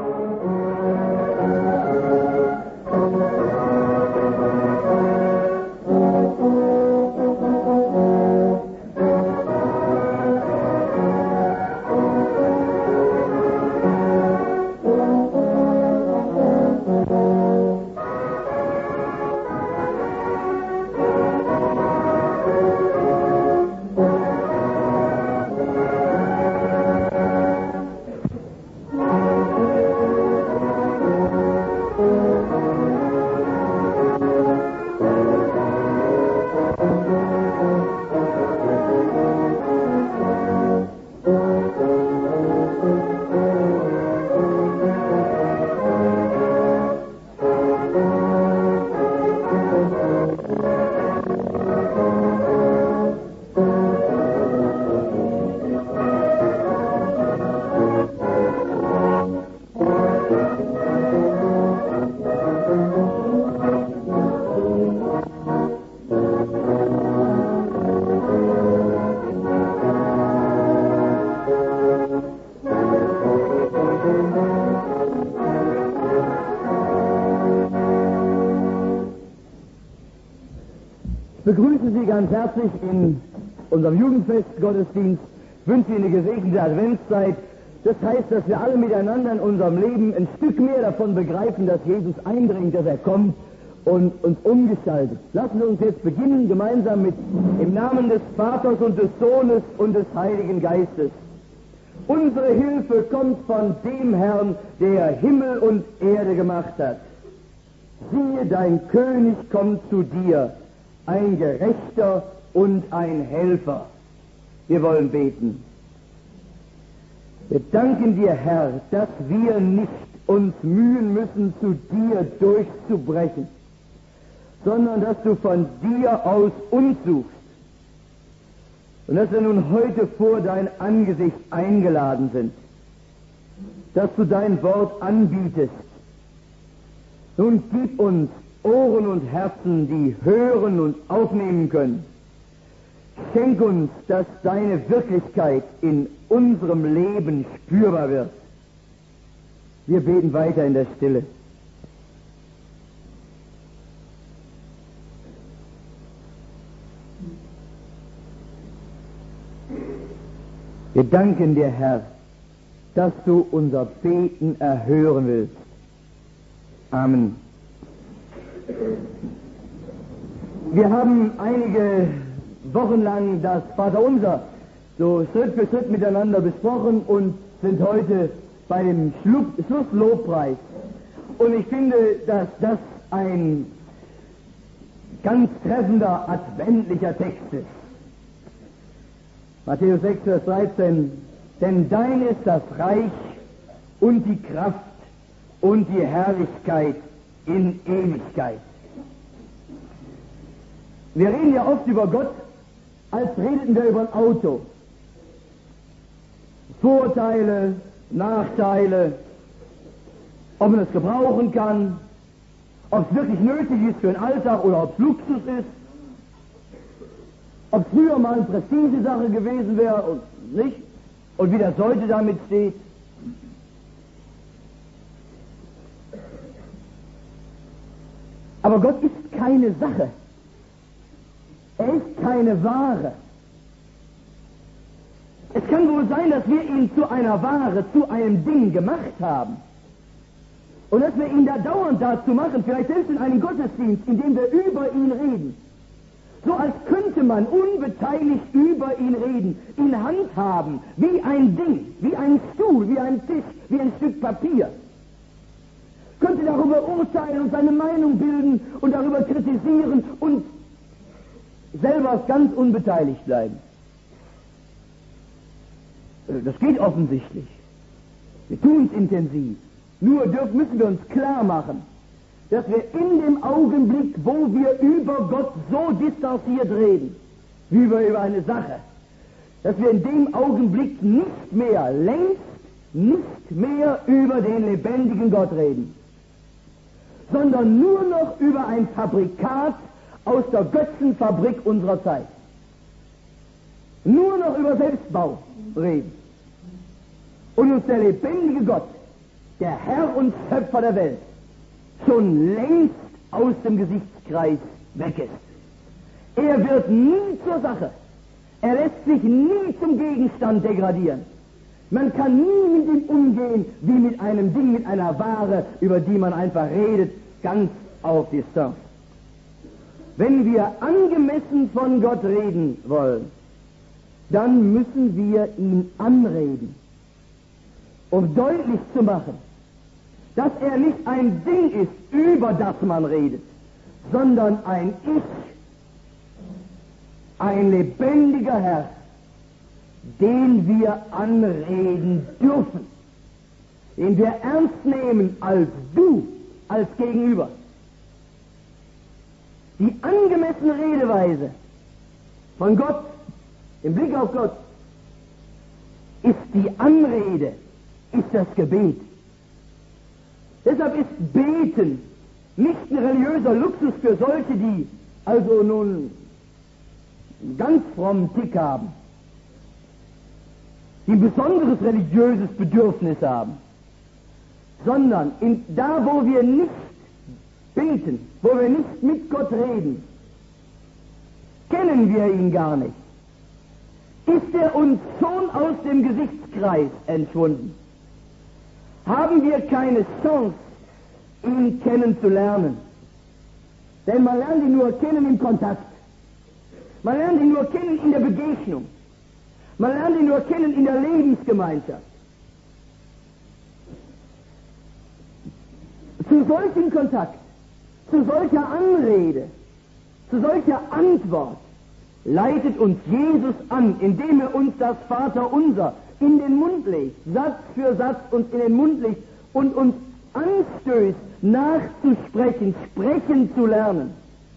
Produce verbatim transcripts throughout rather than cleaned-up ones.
Ich begrüße Sie ganz herzlich in unserem Jugendfest-Gottesdienst, wünsche Ihnen eine gesegnete Adventszeit. Das heißt, dass wir alle miteinander in unserem Leben ein Stück mehr davon begreifen, dass Jesus eindringt, dass er kommt und uns umgestaltet. Lassen wir uns jetzt beginnen, gemeinsam mit im Namen des Vaters und des Sohnes und des Heiligen Geistes. Unsere Hilfe kommt von dem Herrn, der Himmel und Erde gemacht hat. Siehe, dein König kommt zu dir, ein Gerechter und ein Helfer. Wir wollen beten. Wir danken dir, Herr, dass wir nicht uns mühen müssen, zu dir durchzubrechen, sondern dass du von dir aus uns suchst und dass wir nun heute vor dein Angesicht eingeladen sind, dass du dein Wort anbietest. Nun gib uns Ohren und Herzen, die hören und aufnehmen können. Schenk uns, dass deine Wirklichkeit in unserem Leben spürbar wird. Wir beten weiter in der Stille. Wir danken dir, Herr, dass du unser Beten erhören willst. Amen. Wir haben einige Wochen lang das Vaterunser so Schritt für Schritt miteinander besprochen und sind heute bei dem Schlusslobpreis. Und ich finde, dass das ein ganz treffender adventlicher Text ist. Matthäus sechs, Vers dreizehn. Denn dein ist das Reich und die Kraft und die Herrlichkeit in Ewigkeit. Wir reden ja oft über Gott, als redeten wir über ein Auto. Vorteile, Nachteile, ob man es gebrauchen kann, ob es wirklich nötig ist für den Alltag oder ob es Luxus ist, ob es früher mal eine Prestigesache gewesen wäre und nicht, und wie das heute damit steht. Aber Gott ist keine Sache. Er ist keine Ware. Es kann wohl sein, dass wir ihn zu einer Ware, zu einem Ding gemacht haben. Und dass wir ihn da dauernd dazu machen, vielleicht selbst in einem Gottesdienst, in dem wir über ihn reden. So als könnte man unbeteiligt über ihn reden, ihn handhaben, wie ein Ding, wie ein Stuhl, wie ein Tisch, wie ein Stück Papier. Könnte darüber urteilen und seine Meinung bilden und darüber kritisieren und selber ganz unbeteiligt bleiben. Das geht offensichtlich. Wir tun es intensiv. Nur dürfen, müssen wir uns klar machen, dass wir in dem Augenblick, wo wir über Gott so distanziert reden, wie wir über eine Sache, dass wir in dem Augenblick nicht mehr, längst nicht mehr über den lebendigen Gott reden, sondern nur noch über ein Fabrikat aus der Götzenfabrik unserer Zeit. Nur noch über Selbstbau reden. Und uns der lebendige Gott, der Herr und Schöpfer der Welt, schon längst aus dem Gesichtskreis weg ist. Er wird nie zur Sache. Er lässt sich nie zum Gegenstand degradieren. Man kann nie mit ihm umgehen wie mit einem Ding, mit einer Ware, über die man einfach redet, ganz auf Distanz. Wenn wir angemessen von Gott reden wollen, dann müssen wir ihn anreden, um deutlich zu machen, dass er nicht ein Ding ist, über das man redet, sondern ein Ich, ein lebendiger Herr, den wir anreden dürfen, den wir ernst nehmen als du, als Gegenüber. Die angemessene Redeweise von Gott, im Blick auf Gott, ist die Anrede, ist das Gebet. Deshalb ist Beten nicht ein religiöser Luxus für solche, die also nun einen ganz frommen Tick haben, die ein besonderes religiöses Bedürfnis haben, sondern in, da, wo wir nicht beten, wo wir nicht mit Gott reden, kennen wir ihn gar nicht. Ist er uns schon aus dem Gesichtskreis entschwunden? Haben wir keine Chance, ihn kennenzulernen? Denn man lernt ihn nur kennen im Kontakt. Man lernt ihn nur kennen in der Begegnung. Man lernt ihn nur kennen in der Lebensgemeinschaft. Zu solchem Kontakt, zu solcher Anrede, zu solcher Antwort leitet uns Jesus an, indem er uns das Vaterunser in den Mund legt, Satz für Satz uns in den Mund legt und uns anstößt, nachzusprechen, sprechen zu lernen.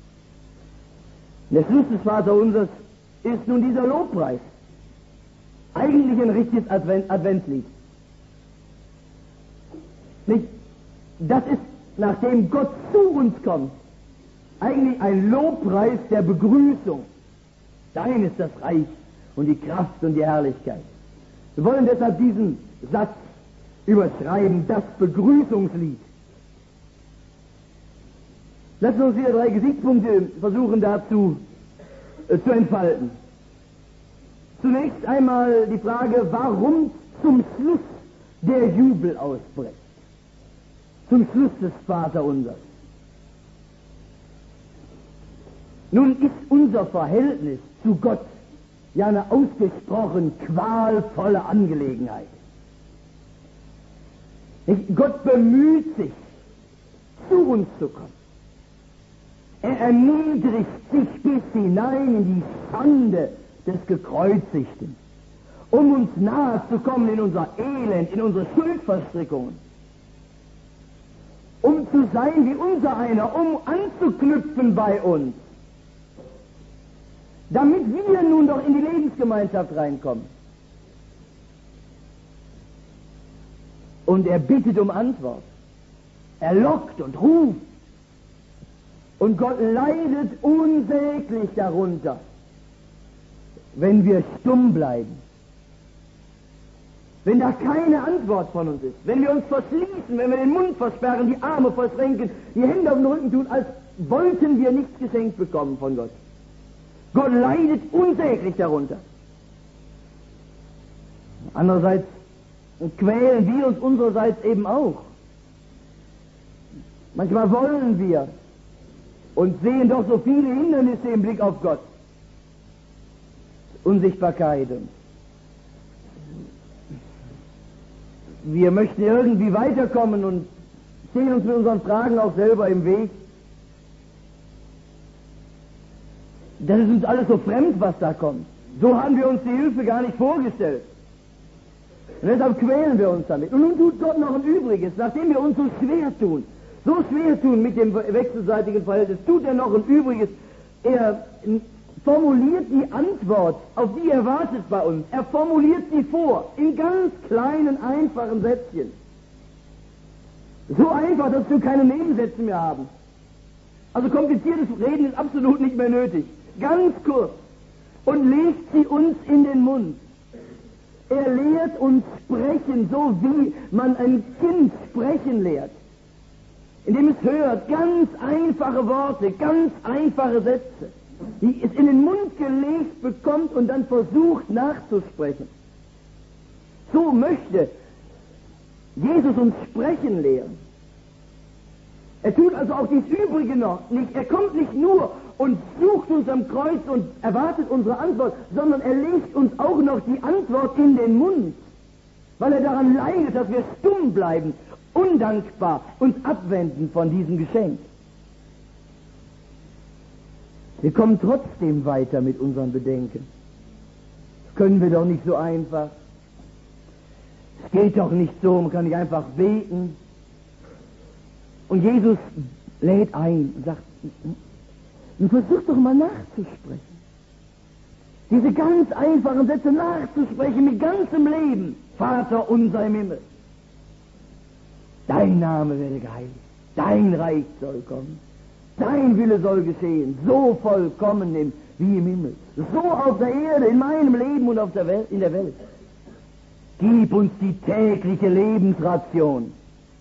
Der Schluss des Vaterunsers ist nun dieser Lobpreis. Eigentlich ein richtiges Advent, Adventslied. Nicht? Das ist, nachdem Gott zu uns kommt, eigentlich ein Lobpreis der Begrüßung. Dein ist das Reich und die Kraft und die Herrlichkeit. Wir wollen deshalb diesen Satz überschreiben, das Begrüßungslied. Lassen wir uns hier drei Gesichtspunkte versuchen dazu äh, zu entfalten. Zunächst einmal die Frage, warum zum Schluss der Jubel ausbricht. Zum Schluss des Vaterunsers. Nun ist unser Verhältnis zu Gott ja eine ausgesprochen qualvolle Angelegenheit. Nicht? Gott bemüht sich, zu uns zu kommen. Er erniedrigt sich bis hinein in die Schande des Gekreuzigten, um uns nahe zu kommen in unser Elend, in unsere Schuldverstrickungen, um zu sein wie unser einer, um anzuknüpfen bei uns, damit wir nun doch in die Lebensgemeinschaft reinkommen. Und er bittet um Antwort. Er lockt und ruft. Und Gott leidet unsäglich darunter, wenn wir stumm bleiben. Wenn da keine Antwort von uns ist, wenn wir uns verschließen, wenn wir den Mund versperren, die Arme verschränken, die Hände auf den Rücken tun, als wollten wir nichts geschenkt bekommen von Gott. Gott leidet unsäglich darunter. Andererseits quälen wir uns unsererseits eben auch. Manchmal wollen wir und sehen doch so viele Hindernisse im Blick auf Gott. Unsichtbarkeit. Und wir möchten irgendwie weiterkommen und stehen uns mit unseren Fragen auch selber im Weg. Das ist uns alles so fremd, was da kommt. So haben wir uns die Hilfe gar nicht vorgestellt. Und deshalb quälen wir uns damit. Und nun tut Gott noch ein Übriges, nachdem wir uns so schwer tun, so schwer tun mit dem wechselseitigen Verhältnis, tut er noch ein Übriges. Er formuliert die Antwort, auf die er wartet bei uns. Er formuliert sie vor, in ganz kleinen, einfachen Sätzchen. So einfach, dass wir keine Nebensätze mehr haben. Also kompliziertes Reden ist absolut nicht mehr nötig. Ganz kurz. Und legt sie uns in den Mund. Er lehrt uns sprechen, so wie man ein Kind sprechen lehrt. Indem es hört, ganz einfache Worte, ganz einfache Sätze, die es in den Mund gelegt bekommt und dann versucht nachzusprechen. So möchte Jesus uns sprechen lehren. Er tut also auch dies Übrige noch nicht. Er kommt nicht nur und sucht uns am Kreuz und erwartet unsere Antwort, sondern er legt uns auch noch die Antwort in den Mund, weil er daran leidet, dass wir stumm bleiben, undankbar uns abwenden von diesem Geschenk. Wir kommen trotzdem weiter mit unseren Bedenken. Das können wir doch nicht so einfach. Es geht doch nicht so, man kann nicht einfach beten. Und Jesus lädt ein und sagt, nun versuch doch mal nachzusprechen. Diese ganz einfachen Sätze nachzusprechen mit ganzem Leben. Vater unser im Himmel. Dein Name werde geheiligt. Dein Reich soll kommen. Dein Wille soll geschehen. So vollkommen im, wie im Himmel. So auf der Erde, in meinem Leben und auf der Welt, in der Welt. Gib uns die tägliche Lebensration.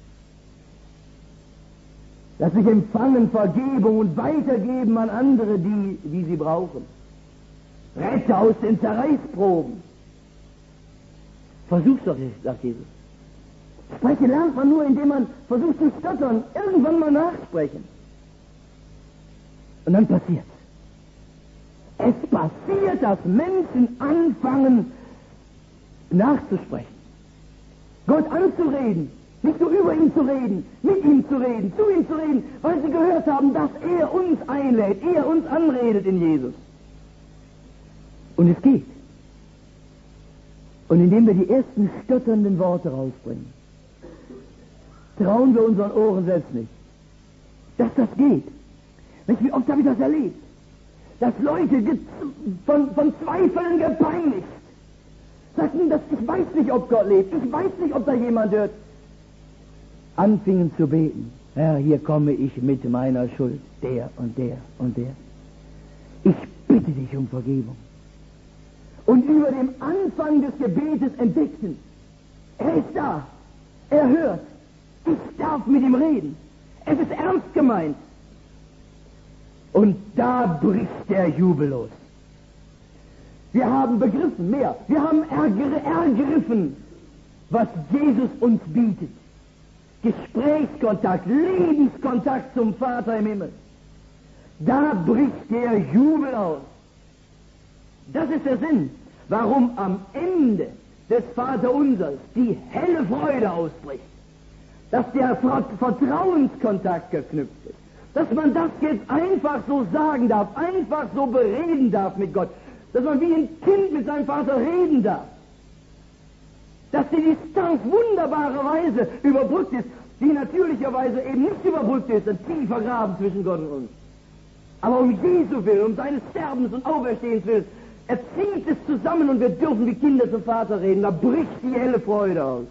Lass sich empfangen Vergebung und weitergeben an andere, die, die sie brauchen. Rette aus den Zerreißproben. Versuch's doch, sagt Jesus. Sprechen lernt man nur, indem man versucht zu stottern, irgendwann mal nachsprechen. Und dann passiert's. Es passiert, dass Menschen anfangen nachzusprechen. Gott anzureden. Nicht nur über ihn zu reden, mit ihm zu reden, zu ihm zu reden, weil sie gehört haben, dass er uns einlädt, er uns anredet in Jesus. Und es geht. Und indem wir die ersten stotternden Worte rausbringen, trauen wir unseren Ohren selbst nicht, dass das geht. Wie oft habe ich das erlebt? Dass Leute von, von Zweifeln gepeinigt sagten, dass ich weiß nicht, ob Gott lebt, ich weiß nicht, ob da jemand hört. Anfingen zu beten. Herr, hier komme ich mit meiner Schuld, der und der und der. Ich bitte dich um Vergebung. Und über dem Anfang des Gebetes entdeckten, er ist da, er hört, ich darf mit ihm reden, es ist ernst gemeint. Und da bricht der Jubel los. Wir haben begriffen, mehr, wir haben ergr- ergriffen, was Jesus uns bietet. Gesprächskontakt, Lebenskontakt zum Vater im Himmel. Da bricht der Jubel aus. Das ist der Sinn, warum am Ende des Vaterunsers die helle Freude ausbricht. Dass der Vertrauenskontakt geknüpft ist. Dass man das jetzt einfach so sagen darf, einfach so bereden darf mit Gott. Dass man wie ein Kind mit seinem Vater reden darf. Dass die Distanz wunderbarerweise überbrückt ist, die natürlicherweise eben nicht überbrückt ist, ein tiefer Graben zwischen Gott und uns. Aber um Jesu Willen, um seines Sterbens und Auferstehens Willen, er zieht es zusammen und wir dürfen wie Kinder zum Vater reden. Da bricht die helle Freude aus.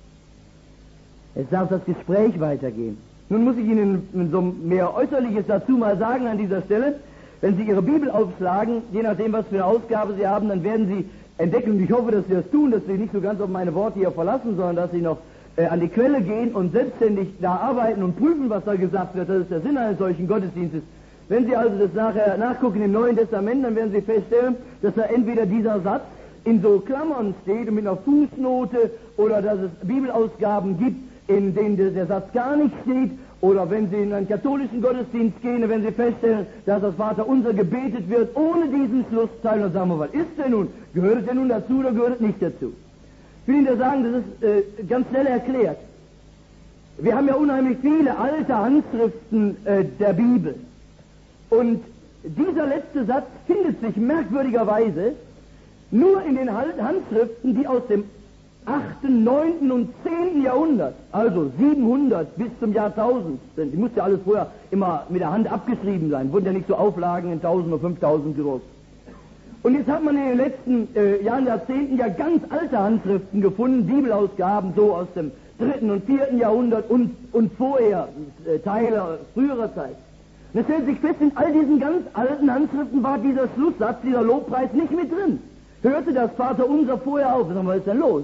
Es darf das Gespräch weitergehen. Nun muss ich Ihnen so mehr Äußerliches dazu mal sagen an dieser Stelle. Wenn Sie Ihre Bibel aufschlagen, je nachdem, was für eine Ausgabe Sie haben, dann werden Sie entdecken, und ich hoffe, dass Sie das tun, dass Sie nicht so ganz auf meine Worte hier verlassen, sondern dass Sie noch äh, an die Quelle gehen und selbstständig da arbeiten und prüfen, was da gesagt wird. Das ist der Sinn eines solchen Gottesdienstes. Wenn Sie also das nachher nachgucken im Neuen Testament, dann werden Sie feststellen, dass da entweder dieser Satz in so Klammern steht und mit einer Fußnote, oder dass es Bibelausgaben gibt, in denen der Satz gar nicht steht, oder wenn Sie in einen katholischen Gottesdienst gehen, dann werden Sie feststellen, dass das Vaterunser gebetet wird, ohne diesen Schlussteil. Und sagen wir, was ist denn nun? Gehört es denn nun dazu oder gehört es nicht dazu? Ich will Ihnen da sagen, das ist äh, ganz schnell erklärt. Wir haben ja unheimlich viele alte Handschriften äh, der Bibel. Und dieser letzte Satz findet sich merkwürdigerweise nur in den Handschriften, die aus dem achten, neunten und zehnten Jahrhundert, also siebenhundert bis zum Jahrtausend sind. Die musste ja alles vorher immer mit der Hand abgeschrieben sein, wurden ja nicht so Auflagen in tausend oder fünftausend gedruckt. Und jetzt hat man in den letzten äh, Jahren, Jahrzehnten ja ganz alte Handschriften gefunden, Bibelausgaben so aus dem dritten und vierten Jahrhundert und, und vorher, äh, Teile früherer Zeit. Und es stellt sich fest, in all diesen ganz alten Handschriften war dieser Schlusssatz, dieser Lobpreis nicht mit drin. hörte das Vaterunser vorher auf. Was ist denn los?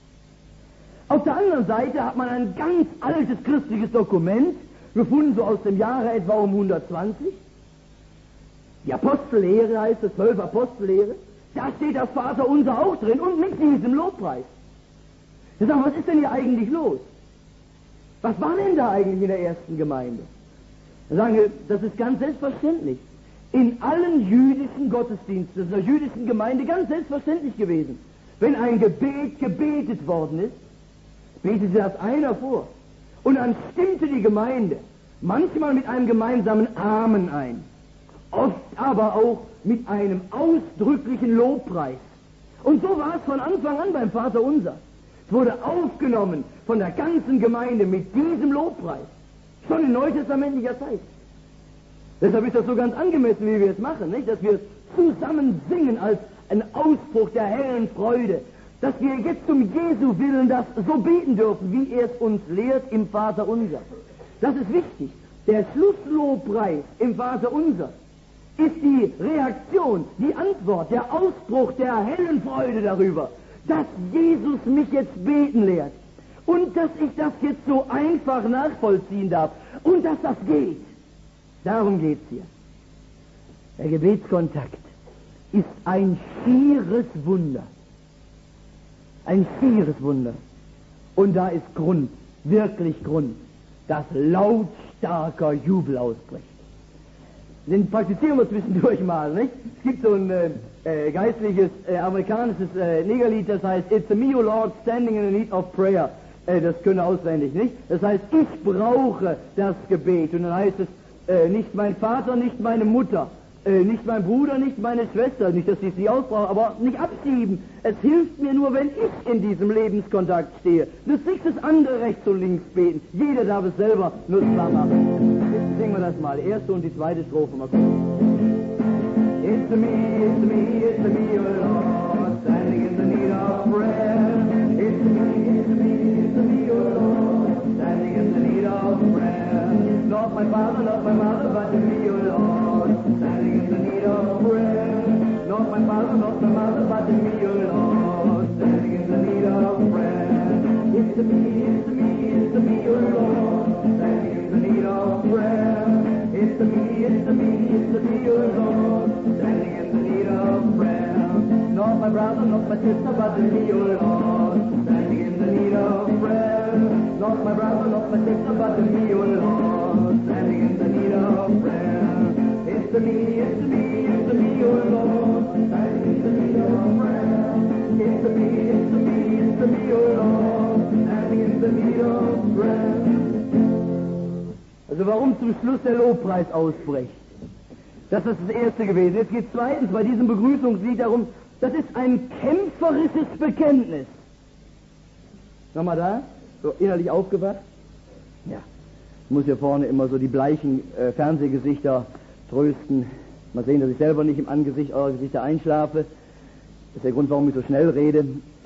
Auf der anderen Seite hat man ein ganz altes christliches Dokument gefunden, so aus dem Jahre etwa um hundertzwanzig. Die Apostellehre heißt es, zwölf Apostellehre. Da steht das Vaterunser auch drin und mit diesem Lobpreis. Wir sagen, was ist denn hier eigentlich los? Was war denn da eigentlich in der ersten Gemeinde? Dann sagen wir, das ist ganz selbstverständlich. In allen jüdischen Gottesdiensten, der jüdischen Gemeinde ganz selbstverständlich gewesen. Wenn ein Gebet gebetet worden ist, betete das einer vor. Und dann stimmte die Gemeinde manchmal mit einem gemeinsamen Amen ein. Oft aber auch mit einem ausdrücklichen Lobpreis. Und so war es von Anfang an beim Vaterunser. Es wurde aufgenommen von der ganzen Gemeinde mit diesem Lobpreis. Schon in neutestamentlicher Zeit. Deshalb ist das so ganz angemessen, wie wir es machen, nicht? Dass wir zusammen singen als ein Ausbruch der hellen Freude. Dass wir jetzt um Jesu Willen das so beten dürfen, wie er es uns lehrt im Vaterunser. Das ist wichtig. Der Schlusslobpreis im Vaterunser ist die Reaktion, die Antwort, der Ausbruch der hellen Freude darüber, dass Jesus mich jetzt beten lehrt und dass ich das jetzt so einfach nachvollziehen darf und dass das geht. Darum geht's hier. Der Gebetskontakt ist ein schieres Wunder. Ein schieres Wunder. Und da ist Grund, wirklich Grund, dass lautstarker Jubel ausbricht. Den praktizieren wir zwischendurch mal, nicht? Es gibt so ein äh, geistliches äh, amerikanisches äh, Negerlied, das heißt It's a me, O Lord, standing in the need of prayer. Äh, das können auswendig, nicht? Das heißt, ich brauche das Gebet. Und dann heißt es, äh, nicht mein Vater, nicht meine Mutter, äh, nicht mein Bruder, nicht meine Schwester, nicht, dass ich sie ausbrauche, aber nicht abschieben. Es hilft mir nur, wenn ich in diesem Lebenskontakt stehe. Das nicht das andere rechts und links beten. Jeder darf es selber nutzbar machen. Jetzt singen wir das mal. Erste und die zweite Strophe mal gucken. It's me, it's me, it's me, O Lord, standing in the need of prayer. It's me, it's me, it's me, O Lord, standing in the need of prayer. Not my father, not my mother, but me, O Lord, standing in the need of prayer. Not my father, not my mother, but me, O Lord, standing in the need of prayer. It's me, it's me, it's me, O Lord, standing in the need of prayer. It's me, it's me, it's me, O Lord, standing in the need of prayer. Not my brother, not my sister, but me, O Lord, standing in the need of prayer. Not my brother, not my sister, but me, O Lord, standing in the need of prayer. It's me, it's me, it's me, O Lord, standing in the need of prayer. It's me, it's me, it's me, O Lord, standing in the need of prayer. Also warum zum Schluss der Lobpreis ausbricht. Das ist das erste gewesen. Jetzt geht es zweitens bei diesem Begrüßungslied darum, das ist ein kämpferisches Bekenntnis. Nochmal da, so innerlich aufgewacht. Ja, ich muss hier vorne immer so die bleichen äh, Fernsehgesichter trösten. Mal sehen, dass ich selber nicht im Angesicht eurer Gesichter einschlafe. Das ist der Grund, warum ich so schnell rede.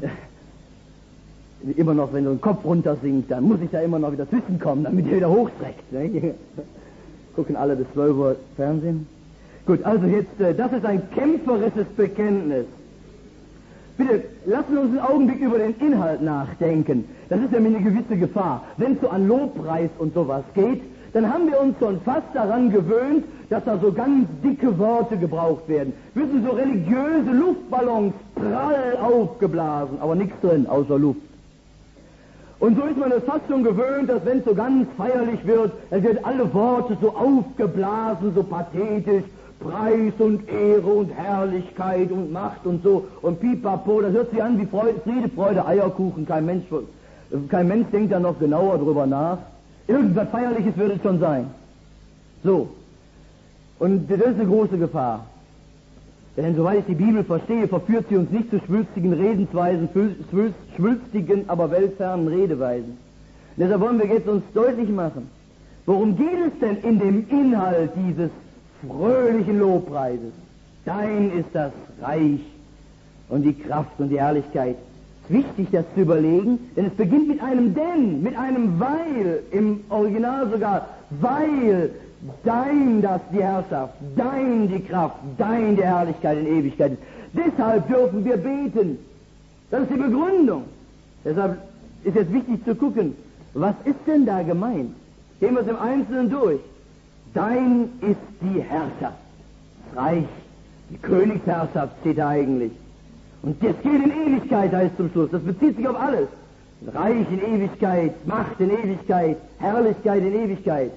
Immer noch, wenn so ein Kopf runter sinkt, dann muss ich da immer noch wieder zwischenkommen, damit ihr wieder hochstreckt. Ne? Gucken alle bis zwölf Uhr Fernsehen. Gut, also jetzt, äh, das ist ein kämpferisches Bekenntnis. Bitte, lassen wir uns einen Augenblick über den Inhalt nachdenken. Das ist nämlich eine gewisse Gefahr. Wenn es so an Lobpreis und sowas geht, dann haben wir uns schon fast daran gewöhnt, dass da so ganz dicke Worte gebraucht werden. Wissen, so religiöse Luftballons prall aufgeblasen, aber nichts drin, außer Luft. Und so ist man es fast schon gewöhnt, dass wenn es so ganz feierlich wird, dann werden alle Worte so aufgeblasen, so pathetisch, Preis und Ehre und Herrlichkeit und Macht und so und pipapo, das hört sich an wie Freude, Friede, Freude, Eierkuchen, kein Mensch, kein Mensch denkt da noch genauer drüber nach. Irgendwas Feierliches wird es schon sein. So. Und das ist eine große Gefahr. Denn soweit ich die Bibel verstehe, verführt sie uns nicht zu schwülstigen Redensweisen, schwülstigen, aber weltfernen Redeweisen. Und deshalb wollen wir jetzt uns deutlich machen, worum geht es denn in dem Inhalt dieses fröhlichen Lobpreises? Dein ist das Reich und die Kraft und die Herrlichkeit. Es ist wichtig, das zu überlegen, denn es beginnt mit einem Denn, mit einem Weil, im Original sogar, weil dein das die Herrschaft, dein die Kraft, dein die Herrlichkeit in Ewigkeit ist. Deshalb dürfen wir beten. Das ist die Begründung. Deshalb ist jetzt wichtig zu gucken, was ist denn da gemeint? Gehen wir es im Einzelnen durch. Dein ist die Herrschaft, das Reich, die Königsherrschaft steht da eigentlich. Und das geht in Ewigkeit, heißt zum Schluss. Das bezieht sich auf alles. Reich in Ewigkeit, Macht in Ewigkeit, Herrlichkeit in Ewigkeit.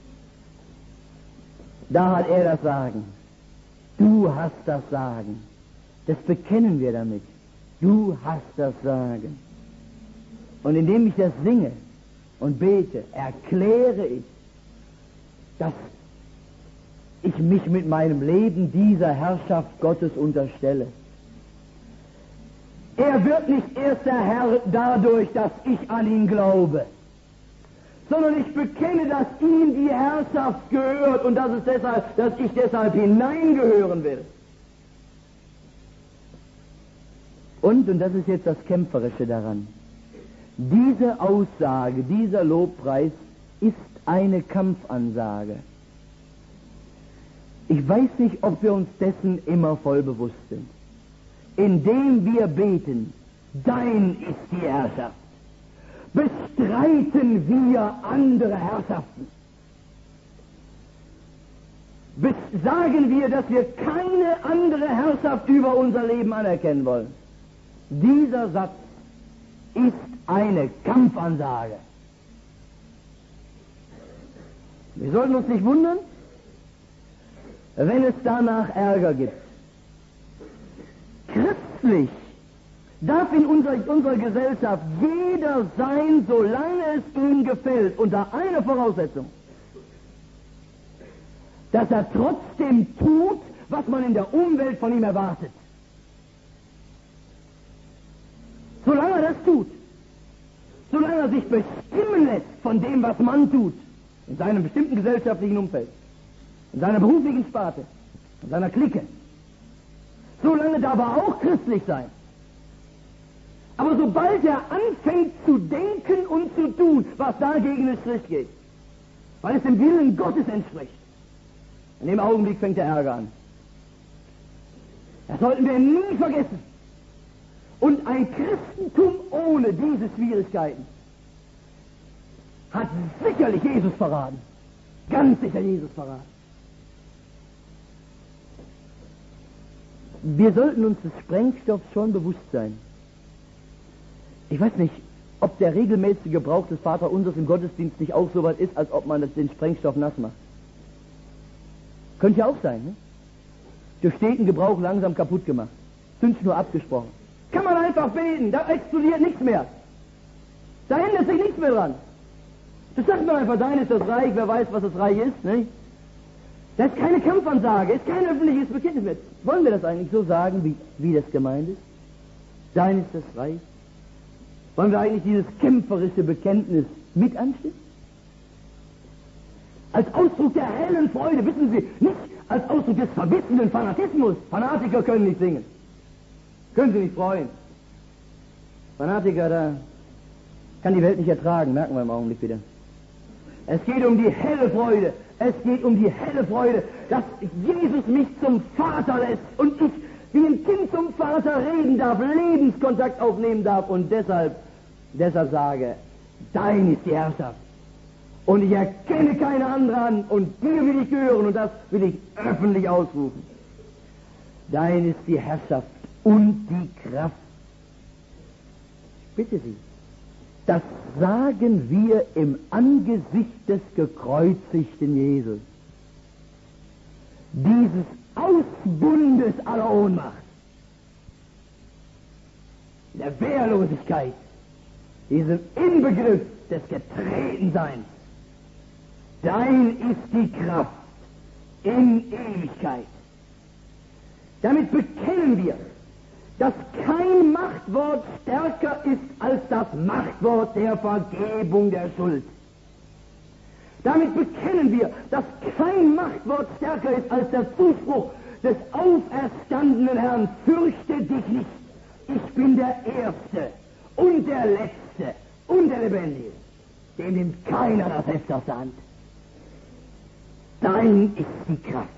Da hat er das Sagen. Du hast das Sagen. Das bekennen wir damit. Du hast das Sagen. Und indem ich das singe und bete, erkläre ich, dass ich mich mit meinem Leben dieser Herrschaft Gottes unterstelle. Er wird nicht erst der Herr dadurch, dass ich an ihn glaube, sondern ich bekenne, dass ihm die Herrschaft gehört und dass, es deshalb, dass ich deshalb hineingehören will. Und, und das ist jetzt das Kämpferische daran, diese Aussage, dieser Lobpreis ist eine Kampfansage. Ich weiß nicht, ob wir uns dessen immer voll bewusst sind. Indem wir beten, dein ist die Herrschaft, bestreiten wir andere Herrschaften. Bes- sagen wir, dass wir keine andere Herrschaft über unser Leben anerkennen wollen. Dieser Satz ist eine Kampfansage. Wir sollten uns nicht wundern, wenn es danach Ärger gibt. Christlich darf in unserer, unserer Gesellschaft jeder sein, solange es ihm gefällt, unter einer Voraussetzung, dass er trotzdem tut, was man in der Umwelt von ihm erwartet. Solange er das tut, solange er sich bestimmen lässt von dem, was man tut, in seinem bestimmten gesellschaftlichen Umfeld, in seiner beruflichen Sparte, in seiner Clique, solange darf er auch christlich sein. Aber sobald er anfängt zu denken und zu tun, was dagegen den Strich geht, weil es dem Willen Gottes entspricht, in dem Augenblick fängt der Ärger an. Das sollten wir nie vergessen. Und ein Christentum ohne diese Schwierigkeiten hat sicherlich Jesus verraten. Ganz sicher Jesus verraten. Wir sollten uns des Sprengstoffs schon bewusst sein. Ich weiß nicht, ob der regelmäßige Gebrauch des Vaterunsers im Gottesdienst nicht auch so weit ist, als ob man das, den Sprengstoff nass macht. Könnte ja auch sein, ne? Durch steten Gebrauch langsam kaputt gemacht. Zündschnur abgesprochen. Kann man einfach beten, da explodiert nichts mehr. Da ändert sich nichts mehr dran. Das sagt man einfach, dein ist das Reich, wer weiß, was das Reich ist, ne? Das ist keine Kampfansage, ist kein öffentliches Bekenntnis mehr. Wollen wir das eigentlich so sagen, wie, wie das gemeint ist? Dein ist das Reich. Wollen wir eigentlich dieses kämpferische Bekenntnis mit anstimmen? Als Ausdruck der hellen Freude, wissen Sie, nicht als Ausdruck des verbissenen Fanatismus. Fanatiker können nicht singen. Können Sie nicht freuen. Fanatiker, da kann die Welt nicht ertragen, merken wir im Augenblick wieder. Es geht um die helle Freude. Es geht um die helle Freude, dass Jesus mich zum Vater lässt und ich wie ein Kind zum Vater reden darf, Lebenskontakt aufnehmen darf und deshalb, deshalb sage, dein ist die Herrschaft. Und ich erkenne keine andere an und dir will ich gehören und das will ich öffentlich ausrufen. Dein ist die Herrschaft und die Kraft. Ich bitte Sie, das sagen wir im Angesicht des gekreuzigten Jesus. Dieses Ausbundes aller Ohnmacht, der Wehrlosigkeit, diesem Inbegriff des Getretenseins. Dein ist die Kraft in Ewigkeit. Damit bekennen wir, dass kein Machtwort stärker ist als das Machtwort der Vergebung der Schuld. Damit bekennen wir, dass kein Machtwort stärker ist als der Zuspruch des auferstandenen Herrn, fürchte dich nicht, ich bin der Erste und der Letzte und der Lebendige, dem nimmt keiner das Heft aus der Hand. Dein ist die Kraft.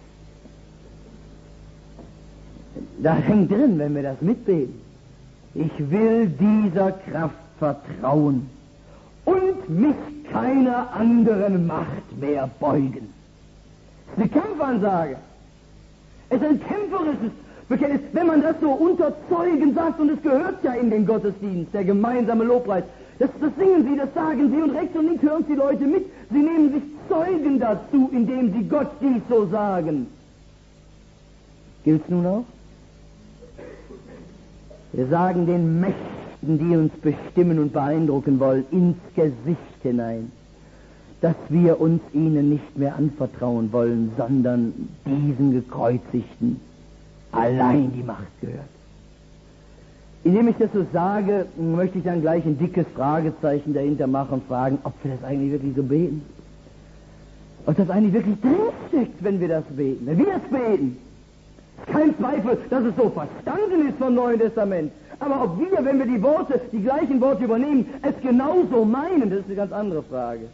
Da hängt drin, wenn wir das mitbeten. Ich will dieser Kraft vertrauen und mich keiner anderen Macht mehr beugen. Das ist eine Kampfansage. Es ist ein kämpferisches Bekenntnis, wenn man das so unter Zeugen sagt, und es gehört ja in den Gottesdienst, der gemeinsame Lobpreis. Das, das singen sie, das sagen sie, und rechts und links hören die Leute mit. Sie nehmen sich Zeugen dazu, indem sie Gott dies so sagen. Gilt's nun auch? Wir sagen den Mächten, die uns bestimmen und beeindrucken wollen, ins Gesicht hinein, dass wir uns ihnen nicht mehr anvertrauen wollen, sondern diesen Gekreuzigten allein die Macht gehört. Indem ich das so sage, möchte ich dann gleich ein dickes Fragezeichen dahinter machen und fragen, ob wir das eigentlich wirklich so beten. Ob das eigentlich wirklich drinsteckt, wenn wir das beten, wenn wir es beten. Kein Zweifel, dass es so verstanden ist vom Neuen Testament. Aber ob wir, wenn wir die Worte, die gleichen Worte übernehmen, es genauso meinen, das ist eine ganz andere Frage.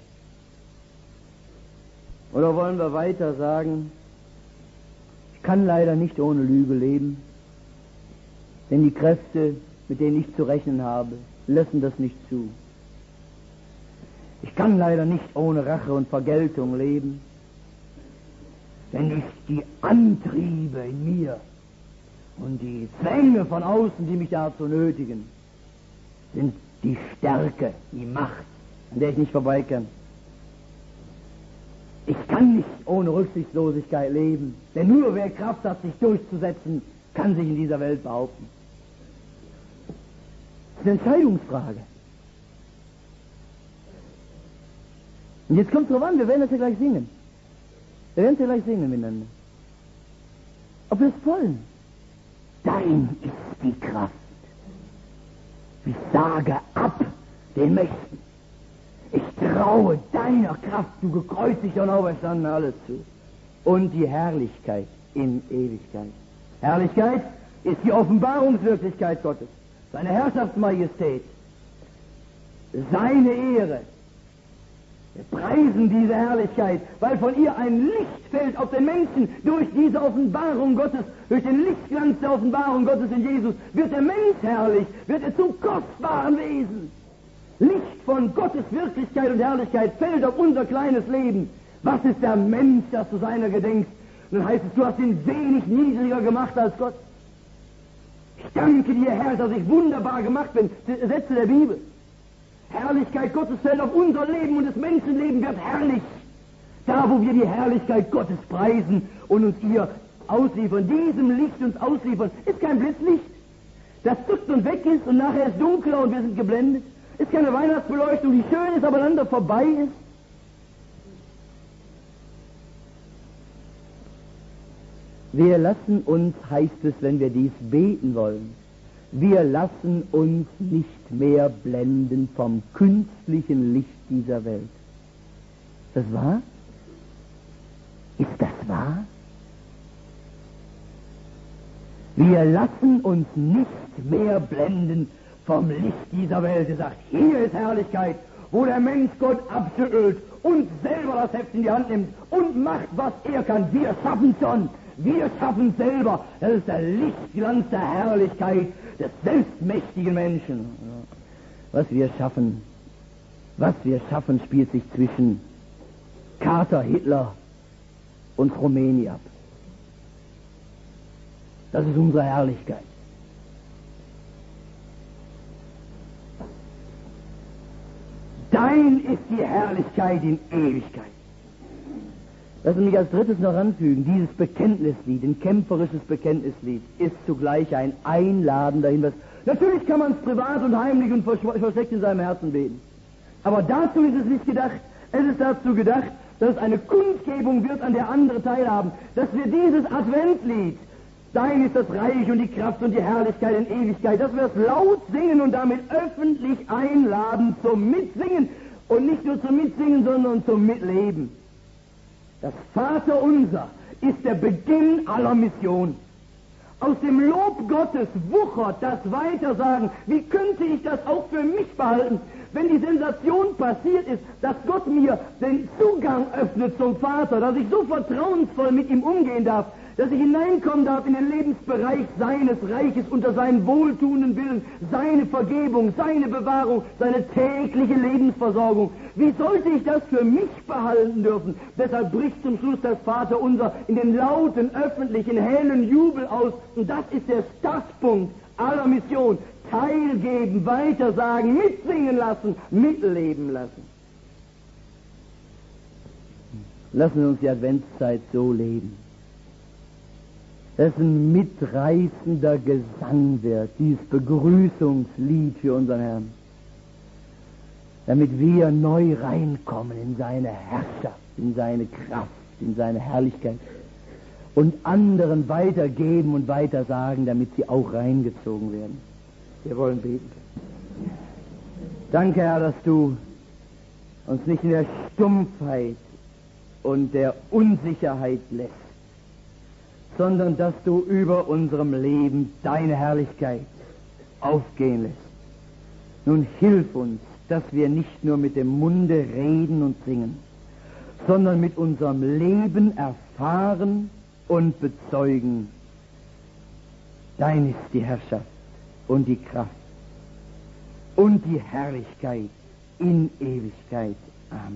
Oder wollen wir weiter sagen, ich kann leider nicht ohne Lüge leben, denn die Kräfte, mit denen ich zu rechnen habe, lassen das nicht zu. Ich kann leider nicht ohne Rache und Vergeltung leben, denn ich die Antriebe in mir und die Zwänge von außen, die mich dazu nötigen, sind die Stärke, die Macht, an der ich nicht vorbei kann. Ich kann nicht ohne Rücksichtslosigkeit leben, denn nur wer Kraft hat, sich durchzusetzen, kann sich in dieser Welt behaupten. Das ist eine Entscheidungsfrage. Und jetzt kommt es drauf an, wir werden das ja gleich singen. Wir werden es ja gleich singen miteinander. Ob wir es wollen. Dein ist die Kraft. Ich sage ab den Mächten. Ich traue deiner Kraft, du gekreuzigter und auferstandener, alles zu. Und die Herrlichkeit in Ewigkeit. Herrlichkeit ist die Offenbarungswirklichkeit Gottes. Seine Herrschaftsmajestät. Seine Ehre. Wir preisen diese Herrlichkeit, weil von ihr ein Licht fällt auf den Menschen. Durch diese Offenbarung Gottes, durch den Lichtglanz der Offenbarung Gottes in Jesus, wird der Mensch herrlich, wird er zum kostbaren Wesen. Licht von Gottes Wirklichkeit und Herrlichkeit fällt auf unser kleines Leben. Was ist der Mensch, dass du seiner gedenkst? Und dann heißt es, du hast ihn wenig niedriger gemacht als Gott. Ich danke dir, Herr, dass ich wunderbar gemacht bin. Sätze der Bibel. Herrlichkeit Gottes fällt auf unser Leben und das Menschenleben wird herrlich. Da, wo wir die Herrlichkeit Gottes preisen und uns ihr ausliefern, diesem Licht uns ausliefern, ist kein Blitzlicht, das zuckt und weg ist und nachher ist dunkler und wir sind geblendet. Ist keine Weihnachtsbeleuchtung, die schön ist, aber dann da vorbei ist. Wir lassen uns, heißt es, wenn wir dies beten wollen, wir lassen uns nicht mehr blenden vom künstlichen Licht dieser Welt. Ist das wahr? Ist das wahr? Wir lassen uns nicht mehr blenden vom Licht dieser Welt. Er sagt, hier ist Herrlichkeit, wo der Mensch Gott abschüttelt und selber das Heft in die Hand nimmt und macht, was er kann. Wir schaffen schon. Wir schaffen selber. Das ist der Lichtglanz der Herrlichkeit des selbstmächtigen Menschen. Was wir schaffen, was wir schaffen, spielt sich zwischen Carter, Hitler und Khomeini ab. Das ist unsere Herrlichkeit. Dein ist die Herrlichkeit in Ewigkeit. Lass mich als drittes noch anfügen, dieses Bekenntnislied, ein kämpferisches Bekenntnislied, ist zugleich ein einladender Hinweis. Natürlich kann man es privat und heimlich und versteckt in seinem Herzen beten. Aber dazu ist es nicht gedacht. Es ist dazu gedacht, dass es eine Kundgebung wird, an der andere teilhaben. Dass wir dieses Adventslied, dein ist das Reich und die Kraft und die Herrlichkeit in Ewigkeit, dass wir es laut singen und damit öffentlich einladen zum Mitsingen. Und nicht nur zum Mitsingen, sondern zum Mitleben. Das Vaterunser ist der Beginn aller Mission. Aus dem Lob Gottes wuchert das Weitersagen. Wie könnte ich das auch für mich behalten, wenn die Sensation passiert ist, dass Gott mir den Zugang öffnet zum Vater, dass ich so vertrauensvoll mit ihm umgehen darf, dass ich hineinkommen darf in den Lebensbereich seines Reiches unter seinen wohltuenden Willen, seine Vergebung, seine Bewahrung, seine tägliche Lebensversorgung. Wie sollte ich das für mich behalten dürfen? Deshalb bricht zum Schluss das Vaterunser in den lauten, öffentlichen, hellen Jubel aus. Und das ist der Startpunkt aller Mission. Teilgeben, weitersagen, mitsingen lassen, mitleben lassen. Lassen wir uns die Adventszeit so leben, dass ein mitreißender Gesang wird, dieses Begrüßungslied für unseren Herrn, damit wir neu reinkommen in seine Herrschaft, in seine Kraft, in seine Herrlichkeit und anderen weitergeben und weitersagen, damit sie auch reingezogen werden. Wir wollen beten. Danke, Herr, dass du uns nicht in der Stumpfheit und der Unsicherheit lässt, sondern dass du über unserem Leben deine Herrlichkeit aufgehen lässt. Nun hilf uns, dass wir nicht nur mit dem Munde reden und singen, sondern mit unserem Leben erfahren und bezeugen. Dein ist die Herrschaft und die Kraft und die Herrlichkeit in Ewigkeit. Amen.